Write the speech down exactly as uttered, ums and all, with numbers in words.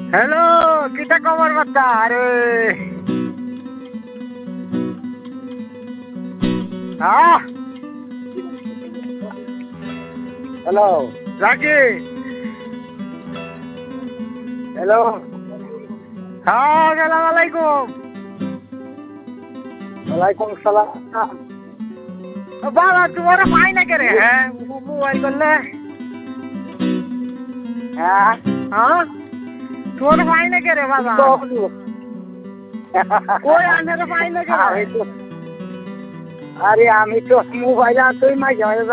Hello, কিটা খবর বার্তা? আরে হ্যাঁ, হ্যালো রাকি। হ্যালো হ্যাঁ, সালাম আলাইকুম। ওয়ালাইকুম সালাম। ও বাবা, তোমার পাই না কে রে? হ্যাঁ, মোবাইল করলে। হ্যাঁ হ্যাঁ, তোমার পাই না কে রে বাবা? কই আনের পাই না কে রে? আমি তো আরে আমি তো মোবাইল আসই মাঝে মাঝে